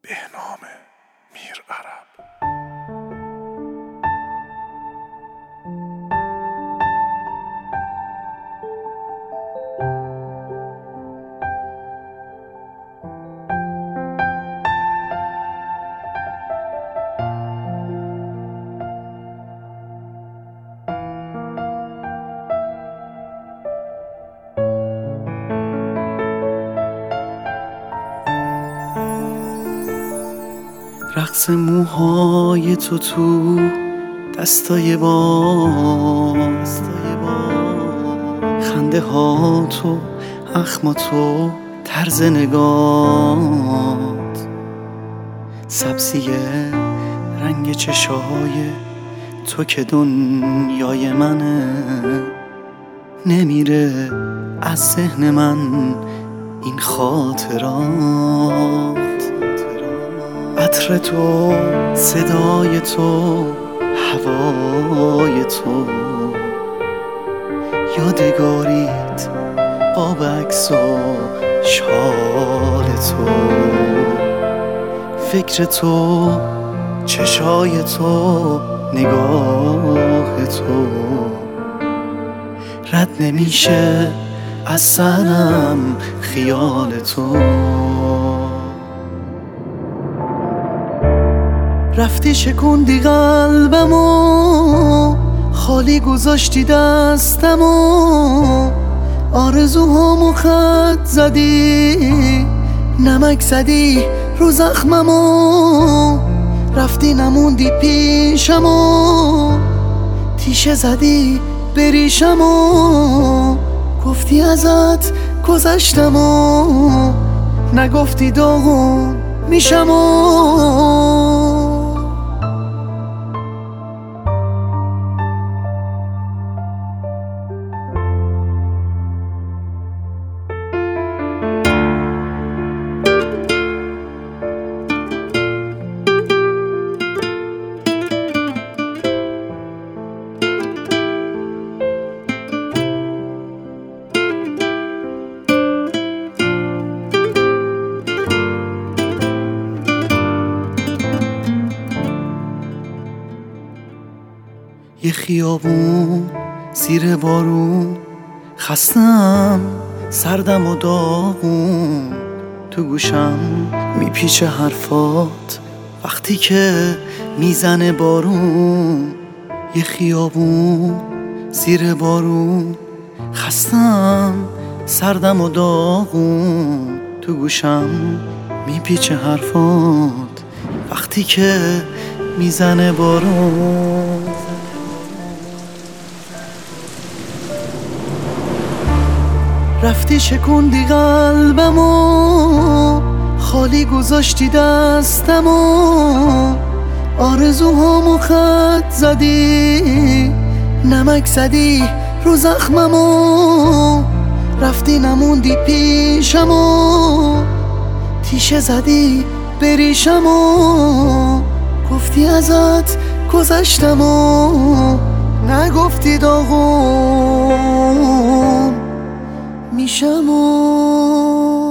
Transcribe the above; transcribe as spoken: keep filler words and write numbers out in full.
بهنام میر عرب. رقص موهای تو تو دستای باز، خنده ها تو، اخما تو، طرز نگات، سبزی رنگ چشای تو که دنیای منه، نمیره از ذهن من این خاطرات. عطر تو، صدای تو، هوای تو، یادگاریت، آب عکس و شال تو، فکر تو، چشای تو، نگاه تو، رد نمیشه از سرم خیال تو. رفتی شکوندی قلبمو، خالی گذاشتی دستمو، آرزوهامو خط زدی، نمک زدی رو زخممو، رفتی نموندی پیشمو، تیشه زدی بریشمو، گفتی ازت گذشتمو، نگفتی داغون میشمو. یه خیابون زیر بارون، خستم، سردم و داغون، تو گوشم میپیچه حرفات وقتی که میزنه بارون. یه خیابون زیر بارون، خستم، سردم و داغون، تو گوشم میپیچه حرفات وقتی که میزنه بارون. رفتی شکوندی قلبمو، خالی گذاشتی دستمو، آرزوهامو خط زدی، نمک زدی رو زخممو، رفتی نموندی پیشمو، تیشه زدی بریشمو، گفتی ازت گذشتمو، نگفتی داغون میشمو.